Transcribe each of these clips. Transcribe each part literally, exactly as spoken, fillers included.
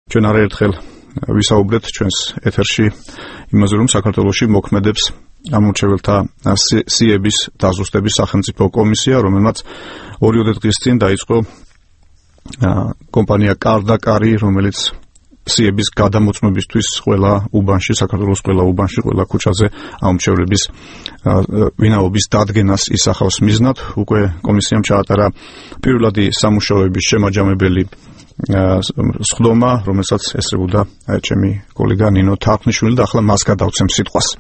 ჩვენ არაერთხელ ვისაუბრეთ ჩვენს ეთერში იმაზე, რომ საქართველოში მოქმედებს ამორჩეველთა სიების დაზუსტების სახელმწიფო კომისია, რომელმაც ორიოდე დღის წინ დაიწყო კომპანია კარდაკარი, რომელიც სიების გადამოწმებისთვის ყველა უბანში, საქართველოს ყველა უბანში, ყველა ქუჩაზე ამორჩევლების ვინაობის დადგენას ისახავს მიზნად. უკვე კომისიამ ჩაატარა პირველადი სამუშაოების შემაჯამებელი სხდომა, რომელსაც ესწრებოდა ჩემი კოლეგა ნინო თარხნიშვილი და ახლა მას გადავცემ სიტყვას.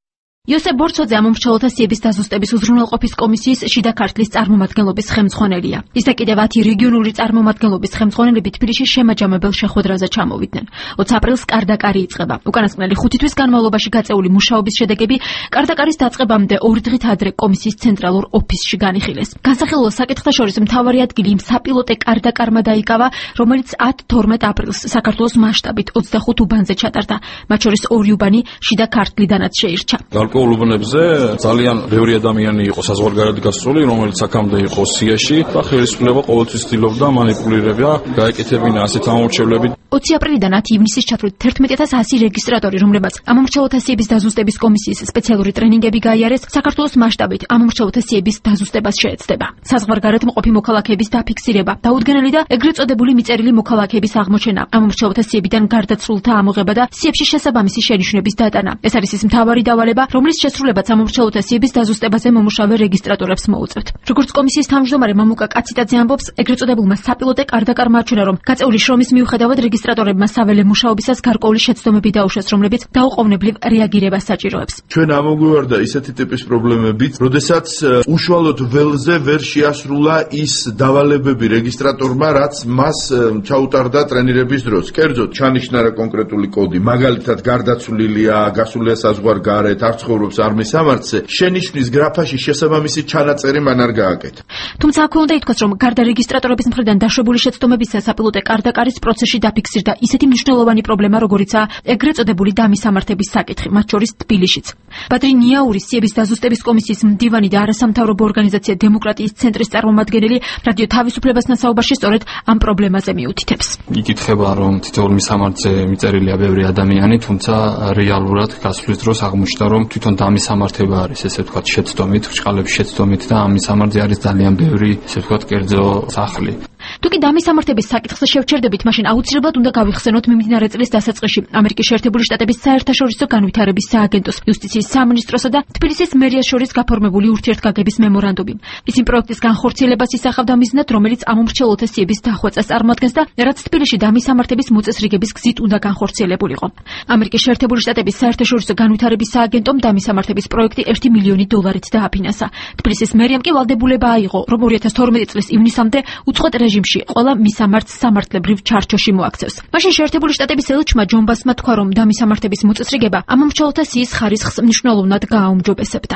იოსებ ბორცოძე ამომრჩეველთა სიების დაზუსტების უზრუნველყოფის კომისიის შიდა ქართლის წარმომადგენლობის ხელმძღვანელია. ის და კიდევ ათი რეგიონული წარმომადგენლობის ხელმძღვანელები თბილისში შემაჯამებელ შეხვედრაზე ჩამოვიდნენ. ოცი აპრილს კარდაკარი იწყება. უკანასკნელი ხუთი თვის განმავლობაში გაწეული მუშაობის შედეგები კარდაკარის დაწყებამდე ორი დღით ადრე კომისიის ცენტრალურ ოფისში განიხილეს. განსახილველ საკითხთა შორის მთავარი ადგილი იმ საპილოტე კარდაკარმა დაიკავა, რომელიც ათი თორმეტი აპრილს საქართველოს მასშტაბით ოცდახუთ უბანზე ჩატარდა. მათ შორის ორი უბანი შიდა ქართლიდანაც შეირჩა. გარკვეულ უბნებზე ძალიან ბევრი ადამიანი იყო საზღვარგარეთ გასული, რომელიც აქამდე იყო სიაში და ხელისუფლება ყოველთვის ცდილობდა მანიპულირება, გაეკეთებინა ასეთ ამორჩევლები. ოცი აპრილიდან ათი ივნისის ჩათვლით თერთმეტი ათას ასი რეგისტრატორი, რომლებმაც ამომრჩეველთა სიების დაზუსტების კომისიის სპეციალური ტრენინგები გაიარეს, საქართველოს მასშტაბით ამომრჩეველთა სიების დაზუსტებას შეეცდება. საზღვარგარეთ მყოფი მოქალაქეების დაფიქსირება, დაუდგენელი და ეგრეთ წოდებული მიწერილი მოქალაქეების აღმოჩენა, ამომრჩეველთა სიებიდან გარდაცვლილთა ამოღება და სიებში შესაბამისი შენიშვნების დატანა. ეს არის ის მთავარი დავალება, რომლის შესრულებაც ამომრჩეველთა სიების დაზუსტებაზე მომუშავე რეგისტრატორებს მოუწევთ. როგორც კომისიის თავმჯდომარე მამუკა კაციტაძე ამბობს, ეგრეთ წოდებულმა საპილოტე კარდაკარმა აჩვენა, რომ გაწეული შრომის მიუხედავად რეგისტრატორებმა საველე მუშაობისას გარკვეული შეცდომები დაუშვეს, რომლებიც დაუყოვნებლივ რეაგირებას საჭიროებს. ჩვენ ამოგვივარდა ისეთი ტიპის პრობლემებით, როდესაც უშუალოდ ველზე ვერ შეასრულა ის დავალებები რეგისტრატორმა, რაც მას ჩაუტარდა ტრენირების დროს. კერძოდ, ჩანიშნა რა კონკრეტული კოდი, მაგალითად გარდაცვლილია, გასულია საზღვარგარეთ, არ ცხოვრობს არმის სამართზე, შენიშვნის გრაფაში შესაბამისი ჩანაწერი მან არ გააკეთა. თუმცა აქვე უნდა ითქვას, რომ გარდა რეგისტრატორების მხრიდან დაშვებული შეცდომებისა, საპილოტე კარდაკარის პროცესში დაფიქსირდა ისეთი მნიშვნელოვანი პრობლემა, როგორიცაა ეგრეთ წოდებული დამისამართების საკითხი, მათ შორის თბილისშიც. ბადრი ნიაურის სიების დაზუსტების კომისიის მდივანი და არასამთავრობო ორგანიზაცია დემოკრატიის ცენტრის წარმომადგენელი რადიო თავისუფლებასთან საუბარში სწორედ ამ პრობლემაზე მიუთითებს. იკითხება, რომ თითოეულ მისამართზე მიწერილია ბევრი ადამიანი, თუმცა რეალურად გასვლის დროს აღმოჩნდა, რომ თვითონ დამისამართება არის, ესე ვთქვათ, შეცდომით, ბრჭყალების შეცდომით და ამ მისამართზე არის ძალიან ბევრი, ესე ვთქვათ, კერძო სახლი. თუკი დამისამართების საკითხზე შევჩერდებით, მაშინ აუცილებლად უნდა გავიხსენოთ მიმდინარე წლის დასაწყისში ამერიკის შეერთებული შტატების საერთაშორისო განვითარების სააგენტოს, იუსტიციის სამინისტროსა და თბილისის მერიას შორის გაფორმებული ურთიერთგაგების მემორანდუმი. ის იმ პროექტის განხორციელებას ისახავდა მიზნად, რომელიც ამომრჩეველთა სიების დახვეწას წარმოადგენს და რაც თბილისში დამისამართების მოწესრიგების გზით უნდა განხორციელებულიყო. ამერიკის შეერთებული შტატების საერთაშორისო განვითარების სააგენტომ დამისამართების პროექტი ერთი მილიონი დოლარით დააფინანსა. თბილისის მერიამ კი ვალდებულება აიღო, რომ ორი ათას თორმეტი წლის ივნისამდე უწყვეტ რეჟიმში ყველა მისამართს სამართლებრივ ჩარჩოში მოაქცევს. მაშინ შეერთებული შტატების ელჩმა ჯონ ბასმა თქვა, რომ დამისამართების მოწესრიგება ამომრჩეველთა სიის ხარისხს მნიშვნელოვნად გააუმჯობესებდა.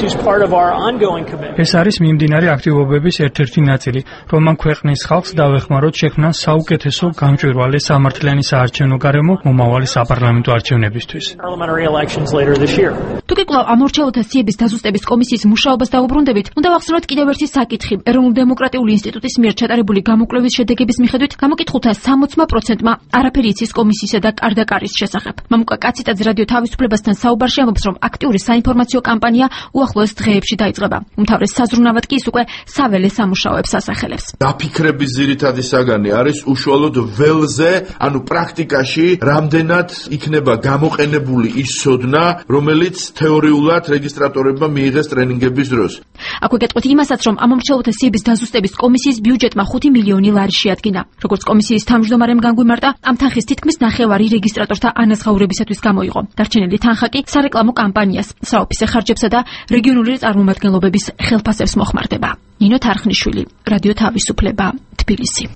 ეს არის მიმდინარე აქტივობების ერთ-ერთი ნაწილი, რომელმან ქვეყნის ხალხს დავეხმაროთ შექმნან საუკეთესო გამჭვირვალე სამართლიანი საარჩევნო გარემო მომავალი საპარლამენტო არჩევნებისთვის. თუკი კვლავ ამორჩეველთა სიების დაზუსტების კომისიის მუშაობას დაუბრუნდებით, უნდა ვახსენოთ კიდევ ერთი საკითხი. ეროვნულ-დემოკრატიული ინსტიტუტის მიერ ჩატარებული გამოკვლევის შედეგების მიხედვით გამოკითხულთა სამოცმა პროცენტმა არაფერი იცის კომისიისა და კარდაკარის შესახებ. მამუკა კაციტაძე რადიო თავისუფლებასთან საუბარში ამბობს, რომ აქტიური საინფორმაციო კამპანია უახლოეს დღეებში დაიწყება. უმთავრეს საზრუნავად კი ის უკვე საველე სამუშაოებს ასახელებს. დაფიქრების ძირითადი საგანი არის უშუალოდ ველზე, ანუ პრაქტიკაში რამდენად იქნება გამოყენებული ის სოდნა, რომელიც თეორიულად რეგისტრატორებმა მიიღეს ტრენინგების დროს. აქვე გეტყვით იმასაც, რომ ამომრჩეველთა სიების დაზუსტების კომისიის ბიუჯეტმა ხუთი მილიონი ლარი შეადგინა. როგორც კომისიის თავმჯდომარემ განგვიმარტა, ამ თანხის თითქმის ნახევარი რეგისტრატორთა ანაზღაურებისათვის გამოიყო. დარჩენილი თანხა კი სარეკლამო კამპანიას, საოფისე ხარჯებსა და რეგიონული წარმომადგენლობების ხელფასებს მოხმარდება. ნინო თარხნიშვილი, რადიო თავისუფლება, თბილისი.